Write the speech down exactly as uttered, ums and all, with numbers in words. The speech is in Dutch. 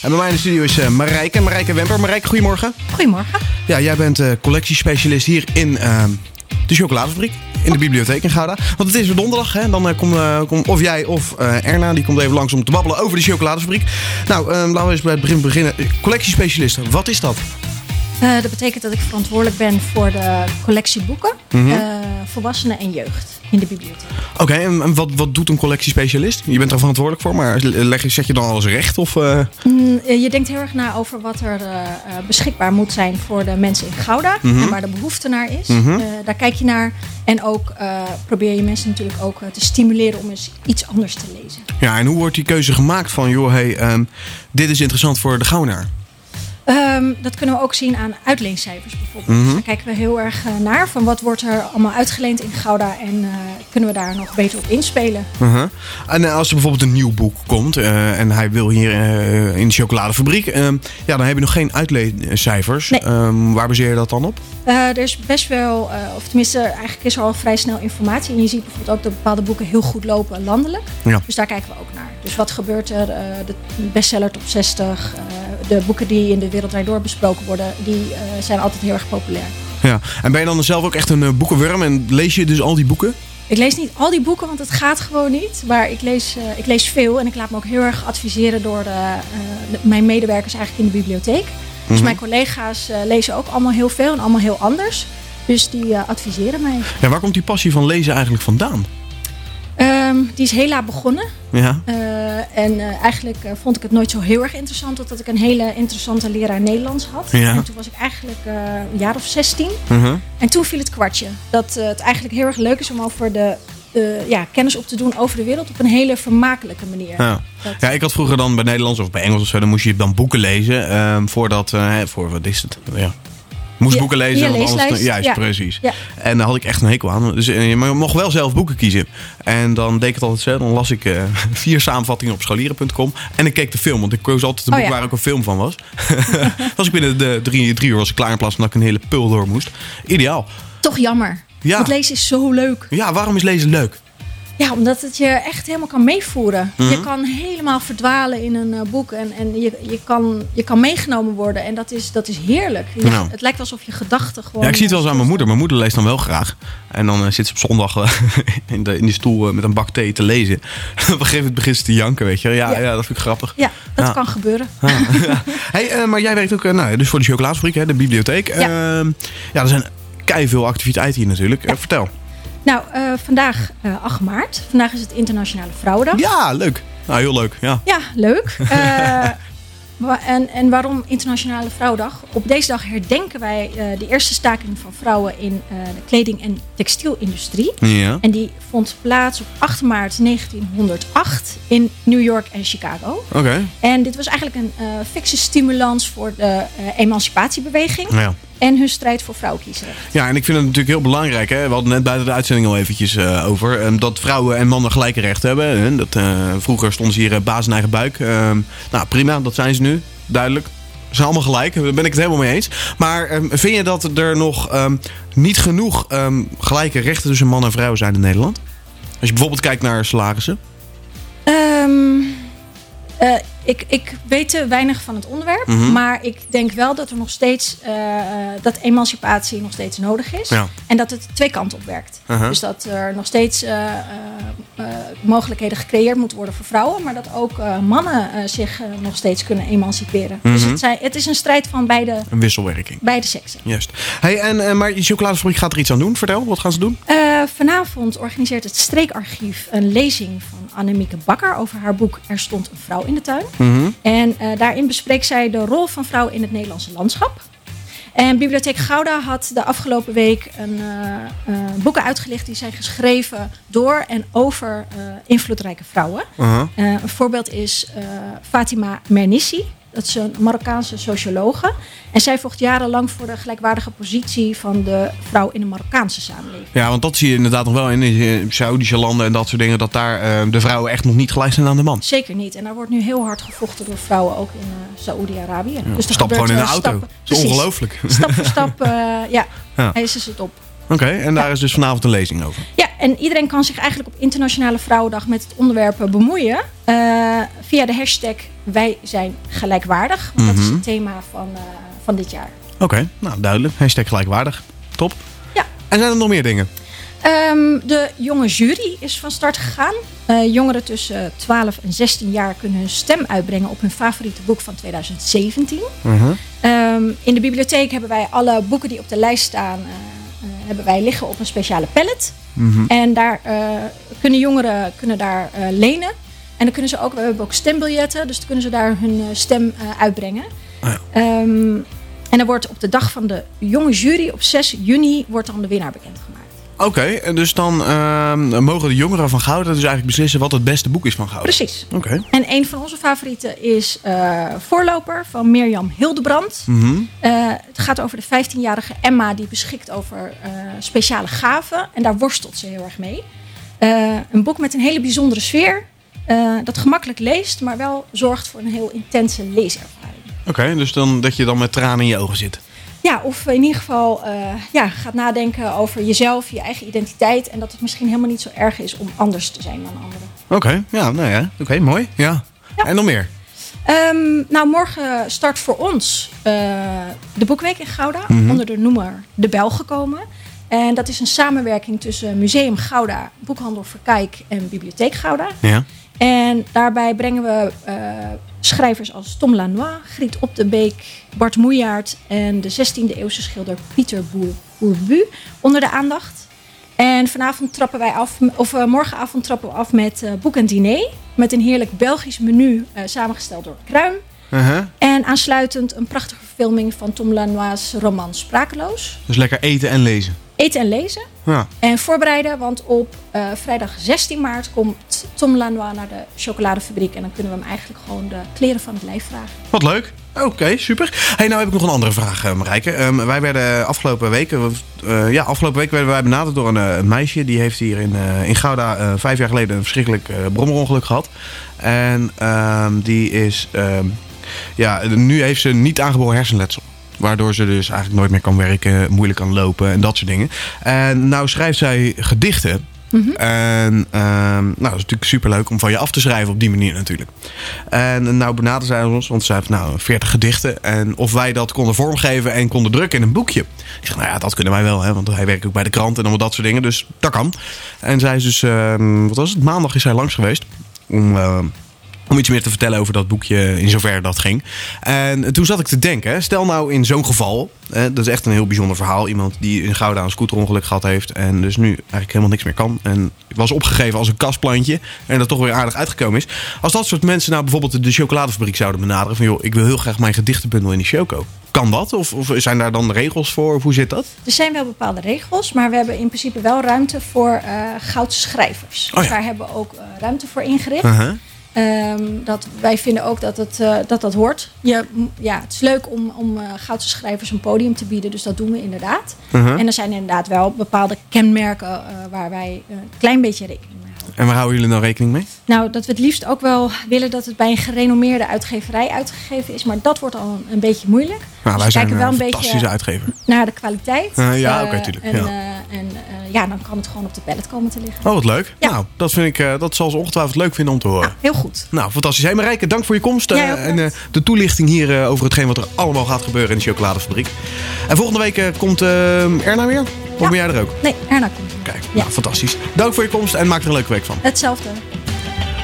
En bij mij in de studio is uh, Marijke, Marijke Wemper. Marijke, goedemorgen. Goedemorgen. Ja, jij bent uh, collectiespecialist hier in uh, de chocoladefabriek. In de bibliotheek in Gouda. Want het is weer donderdag, hè? Dan uh, komt uh, kom of jij of uh, Erna, die komt even langs om te babbelen over de chocoladefabriek. Nou, uh, laten we eens bij het begin beginnen. Collectiespecialist, wat is dat? Uh, dat betekent dat ik verantwoordelijk ben voor de collectie boeken, mm-hmm. uh, volwassenen en jeugd in de bibliotheek. Oké, okay, en, en wat, wat doet een collectiespecialist? Je bent er verantwoordelijk voor, maar leg, zet je dan alles recht? Of, uh... mm, je denkt heel erg na over wat er uh, beschikbaar moet zijn voor de mensen in Gouda. Mm-hmm. En waar de behoefte naar is. Mm-hmm. Uh, daar kijk je naar. En ook uh, probeer je mensen natuurlijk ook uh, te stimuleren om eens iets anders te lezen. Ja, en hoe wordt die keuze gemaakt van, joh, hey, um, dit is interessant voor de Goudenaar? Um, dat kunnen we ook zien aan uitleencijfers bijvoorbeeld. Mm-hmm. Dus daar kijken we heel erg uh, naar. Van wat wordt er allemaal uitgeleend in Gouda en uh, kunnen we daar nog beter op inspelen. Uh-huh. En uh, als er bijvoorbeeld een nieuw boek komt uh, en hij wil hier uh, in de chocoladefabriek. Uh, ja, dan heb je nog geen uitleencijfers. Nee. Um, waar baseer je dat dan op? Uh, er is best wel, uh, of tenminste eigenlijk is er al vrij snel informatie. En je ziet bijvoorbeeld ook dat bepaalde boeken heel goed lopen landelijk. Ja. Dus daar kijken we ook naar. Dus wat gebeurt er? Uh, de bestseller top zestig, uh, de boeken die in de wereld daardoor besproken worden, die uh, zijn altijd heel erg populair. Ja, en ben je dan zelf ook echt een uh, boekenworm en lees je dus al die boeken? Ik lees niet al die boeken, want het gaat gewoon niet. Maar ik lees, uh, ik lees veel en ik laat me ook heel erg adviseren door de, uh, de, mijn medewerkers eigenlijk in de bibliotheek. Mm-hmm. Dus mijn collega's uh, lezen ook allemaal heel veel en allemaal heel anders. Dus die uh, adviseren mij. Ja, waar komt die passie van lezen eigenlijk vandaan? Um, die is heel laat begonnen. Ja. Uh, en uh, eigenlijk uh, vond ik het nooit zo heel erg interessant. Totdat ik een hele interessante leraar Nederlands had. Ja. En toen was ik eigenlijk uh, een jaar of zestien. Uh-huh. En toen viel het kwartje. Dat uh, het eigenlijk heel erg leuk is om over de uh, ja, kennis op te doen over de wereld. Op een hele vermakelijke manier. Ja. Dat... ja, ik had vroeger dan bij Nederlands of bij Engels of zo. Dan moest je dan boeken lezen. Um, voordat, uh, voor wat is het? Ja. Moest ja, boeken lezen. Ja, anders, juist, ja. precies. Ja. En daar had ik echt een hekel aan. Dus, je mocht wel zelf boeken kiezen. En dan deed ik het altijd zo. Dan las ik uh, vier samenvattingen op scholieren punt com. En ik keek de film. Want ik koos altijd een boek oh, ja. waar ook een film van was. was ik binnen de drie, drie uur was ik klaar in plaats van dat ik een hele pul door moest. Ideaal. Toch jammer. Ja. Want lezen is zo leuk. Ja, waarom is lezen leuk? Ja, omdat het je echt helemaal kan meevoeren. Mm-hmm. Je kan helemaal verdwalen in een uh, boek. En, en je, je, kan, je kan meegenomen worden. En dat is, dat is heerlijk. Je, nou. Het lijkt alsof je gedachten gewoon... Ja, ik zie het wel eens aan mijn moeder. Mijn moeder leest dan wel graag. En dan uh, zit ze op zondag uh, in, de, in die stoel uh, met een bak thee te lezen. Op een gegeven moment begint ze te janken, weet je. Ja, ja. ja dat vind ik grappig. Ja, dat ja. kan gebeuren. Ja. Ja. Hey, uh, maar jij werkt ook uh, nou, dus voor de chocoladefabriek, hè, de bibliotheek. Ja. Uh, ja, er zijn keiveel activiteiten hier natuurlijk. Ja. Uh, vertel. Nou, uh, vandaag uh, acht maart. Vandaag is het Internationale Vrouwendag. Ja, leuk. Nou, heel leuk. Ja, ja leuk. Uh, en, en waarom Internationale Vrouwendag? Op deze dag herdenken wij uh, de eerste staking van vrouwen in uh, de kleding- en textielindustrie. Ja. En die vond plaats op acht maart negentienhonderdacht in New York en Chicago. Oké. Okay. En dit was eigenlijk een uh, fikse stimulans voor de uh, emancipatiebeweging. Ja. En hun strijd voor vrouwenkiesrecht. Ja, en ik vind het natuurlijk heel belangrijk. Hè? We hadden net buiten de uitzending al eventjes uh, over. Um, dat vrouwen en mannen gelijke rechten hebben. Hè? Dat, uh, vroeger stonden ze hier uh, baas in eigen buik. Um, nou, prima, dat zijn ze nu. Duidelijk. Ze zijn allemaal gelijk. Daar ben ik het helemaal mee eens. Maar um, vind je dat er nog um, niet genoeg um, gelijke rechten tussen man en vrouw zijn in Nederland? Als je bijvoorbeeld kijkt naar salarissen. Um, uh, ik, ik weet te weinig van het onderwerp. Mm-hmm. Maar ik denk wel dat er nog steeds uh, dat emancipatie nog steeds nodig is. Ja. En dat het twee kanten op werkt. Uh-huh. Dus dat er nog steeds uh, uh, uh, mogelijkheden gecreëerd moeten worden voor vrouwen. Maar dat ook uh, mannen uh, zich uh, nog steeds kunnen emanciperen. Mm-hmm. Dus het, zijn, het is een strijd van beide, een wisselwerking. Beide seksen. Juist. Hey, en, uh, maar je chocoladefabriek gaat er iets aan doen. Vertel, wat gaan ze doen? Uh, vanavond organiseert het Streekarchief een lezing van Annemieke Bakker over haar boek Er stond een vrouw in de tuin. Mm-hmm. En uh, daarin bespreekt zij de rol van vrouwen in het Nederlandse landschap. En Bibliotheek Gouda had de afgelopen week een uh, uh, boeken uitgelicht die zijn geschreven door en over uh, invloedrijke vrouwen. Uh-huh. Uh, een voorbeeld is uh, Fatima Mernissi. Dat is een Marokkaanse sociologe. En zij vocht jarenlang voor de gelijkwaardige positie van de vrouw in de Marokkaanse samenleving. Ja, want dat zie je inderdaad nog wel in de Saoedische landen en dat soort dingen. Dat daar uh, de vrouwen echt nog niet gelijk zijn aan de man. Zeker niet. En daar wordt nu heel hard gevochten door vrouwen, ook in uh, Saoedi-Arabië. Ja, dus stap gewoon in een auto. Stappen, dat is ongelooflijk. Stap voor stap, uh, ja, ja. hij is het op. Oké, okay, en daar ja. is dus vanavond een lezing over. Ja, en iedereen kan zich eigenlijk op Internationale Vrouwendag met het onderwerp bemoeien. Uh, via de hashtag Wij zijn gelijkwaardig. Want mm-hmm. dat is het thema van, uh, van dit jaar. Oké, okay, nou duidelijk. Hashtag gelijkwaardig. Top. Ja. En zijn er nog meer dingen? Um, de jonge jury is van start gegaan. Uh, jongeren tussen twaalf en zestien jaar kunnen hun stem uitbrengen op hun favoriete boek van twintig zeventien. Uh-huh. Um, in de bibliotheek hebben wij alle boeken die op de lijst staan, uh, uh, hebben wij liggen op een speciale pallet. Uh-huh. En daar uh, kunnen jongeren kunnen daar uh, lenen. En dan kunnen ze ook, we hebben ook stembiljetten, dus dan kunnen ze daar hun uh, stem uh, uitbrengen. Uh, ja. um, en dan wordt op de dag van de jonge jury, op zes juni, wordt dan de winnaar bekendgemaakt. Oké, okay, en dus dan uh, mogen de jongeren van Gouda dus eigenlijk beslissen wat het beste boek is van Gouda. Precies. Oké. Okay. En een van onze favorieten is uh, Voorloper van Mirjam Hildebrand. Mm-hmm. Uh, het gaat over de vijftienjarige Emma die beschikt over uh, speciale gaven. En daar worstelt ze heel erg mee. Uh, een boek met een hele bijzondere sfeer. Uh, dat gemakkelijk leest, maar wel zorgt voor een heel intense leeservaring. Oké, okay, dus dan dat je dan met tranen in je ogen zit. Ja, of in ieder geval uh, ja, gaat nadenken over jezelf, je eigen identiteit. En dat het misschien helemaal niet zo erg is om anders te zijn dan anderen. Oké, okay, ja, nou ja, oké, okay, mooi. Ja. Ja. En nog meer? Um, nou, morgen start voor ons uh, de Boekweek in Gouda. Mm-hmm. Onder de noemer De Bel gekomen. En dat is een samenwerking tussen Museum Gouda, Boekhandel Verkijk en Bibliotheek Gouda. Ja. En daarbij brengen we uh, schrijvers als Tom Lanois, Griet Op de Beek, Bart Moejaert en de zestiende eeuwse schilder Pieter Bourbu onder de aandacht. En vanavond trappen wij af, of uh, morgenavond trappen we af met uh, Boek en Diner. Met een heerlijk Belgisch menu uh, samengesteld door Kruim. Uh-huh. En aansluitend een prachtige verfilming van Tom Lanois' roman Sprakeloos. Dus lekker eten en lezen. Eten en lezen. Ja. En voorbereiden, want op uh, vrijdag zestien maart komt Tom Lanois naar de chocoladefabriek. En dan kunnen we hem eigenlijk gewoon de kleren van het lijf vragen. Wat leuk. Oké, okay, super. Hey, nou heb ik nog een andere vraag, Marijke. Um, wij werden afgelopen week, uh, ja, afgelopen week werden wij benaderd door een, uh, een meisje. Die heeft hier in, uh, in Gouda uh, vijf jaar geleden een verschrikkelijk uh, brommerongeluk gehad. En um, die is, um, ja, nu heeft ze niet aangeboren hersenletsel. Waardoor ze dus eigenlijk nooit meer kan werken, moeilijk kan lopen en dat soort dingen. En nou schrijft zij gedichten. Mm-hmm. En um, nou, dat is natuurlijk superleuk om van je af te schrijven op die manier natuurlijk. En nou benaderde zij ons, want zij heeft nou veertig gedichten. En of wij dat konden vormgeven en konden drukken in een boekje. Ik zeg, nou ja, dat kunnen wij wel, hè, want hij werkt ook bij de krant en allemaal dat soort dingen. Dus dat kan. En zij is dus, uh, wat was het, maandag is zij langs geweest om... Uh, Om iets meer te vertellen over dat boekje, in zover dat ging. En toen zat ik te denken, stel nou in zo'n geval, hè, dat is echt een heel bijzonder verhaal. Iemand die in Gouda een scooterongeluk gehad heeft en dus nu eigenlijk helemaal niks meer kan. En was opgegeven als een kastplantje en dat toch weer aardig uitgekomen is. Als dat soort mensen nou bijvoorbeeld de chocoladefabriek zouden benaderen. Van joh, ik wil heel graag mijn gedichtenbundel in die choco. Kan dat? Of, of zijn daar dan regels voor? Of hoe zit dat? Er zijn wel bepaalde regels, maar we hebben in principe wel ruimte voor uh, goudse schrijvers. Oh ja. Dus daar hebben we ook uh, ruimte voor ingericht. Uh-huh. Um, dat, wij vinden ook dat het, uh, dat, dat hoort. Je, ja, het is leuk om, om uh, goudse schrijvers een podium te bieden. Dus dat doen we inderdaad. Uh-huh. En er zijn inderdaad wel bepaalde kenmerken uh, waar wij uh, een klein beetje rekening mee houden. En waar houden jullie nou rekening mee? Nou, dat we het liefst ook wel willen dat het bij een gerenommeerde uitgeverij uitgegeven is. Maar dat wordt al een, een beetje moeilijk. Nou, dus wij we kijken zijn wel een een fantastische beetje uitgever. Naar de kwaliteit. Uh, ja, uh, oké, okay, tuurlijk. En, ja. Uh, en uh, ja, dan kan het gewoon op de pallet komen te liggen. Oh, wat leuk. Ja. Nou, dat vind ik, uh, dat zal ze ongetwijfeld leuk vinden om te horen. Ja, heel goed. Nou, fantastisch. Hey Marijke, dank voor je komst. Uh, ja, en uh, de toelichting hier uh, over hetgeen wat er allemaal gaat gebeuren in de chocoladefabriek. En volgende week uh, komt uh, Erna weer? Of ja. Ben jij er ook? Nee, Erna komt. Kijk, ja. Nou, fantastisch. Dank voor je komst en maak er een leuke week van. Hetzelfde.